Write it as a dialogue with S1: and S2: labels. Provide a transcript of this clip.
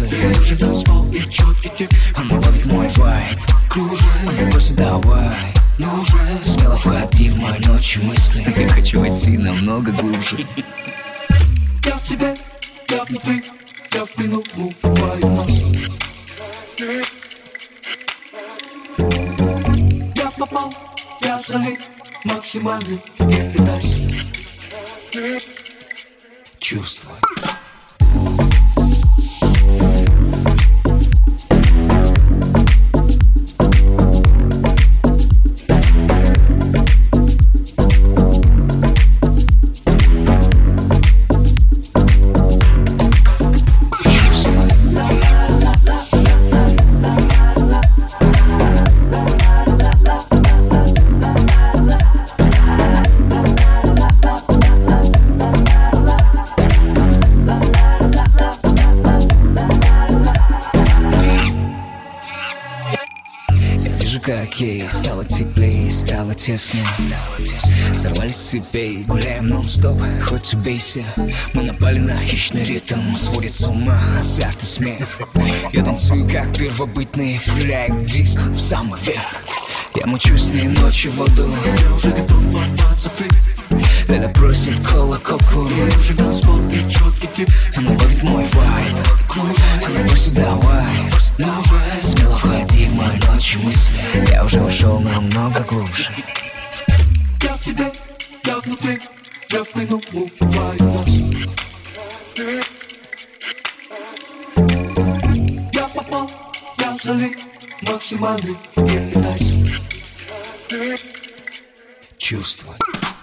S1: пульсы.
S2: Уже танцпол и четкий тип.
S1: Она ловит мой вайб,
S2: Кружит,
S1: она просит давай.
S2: но уже
S1: Смело входи в мои ночи мысли. Я хочу войти намного глубже.
S2: я в тебе, я внутри, я в плену, убиваю нас. Я попал, я в залит, максимальный, не пытайся.
S1: Чувствуй. Как ей стало теплее, стало теснее. Сорвались с цепей, гуляем нон-стоп, хоть убейся. Мы напали на хищный ритм, сводит с ума азарт и смех. Я танцую как первобытный, пуляю диск в самый верх. Я мучусь с ней ночью в воду.
S2: Я уже готов ворваться в клип.
S1: Ляля просит кола-коку.
S2: Я уже танцпол и четкий тип.
S1: Она ловит мой вайб, она просит давай.
S2: Но уже
S1: Смело входи в мои ночи мысли. Я уже вошел намного глубже.
S2: я в тебе, я внутри, я в плену, убиваю нас. Я попал, я в залит, максимальный, не пытайся.
S1: Чувствуй.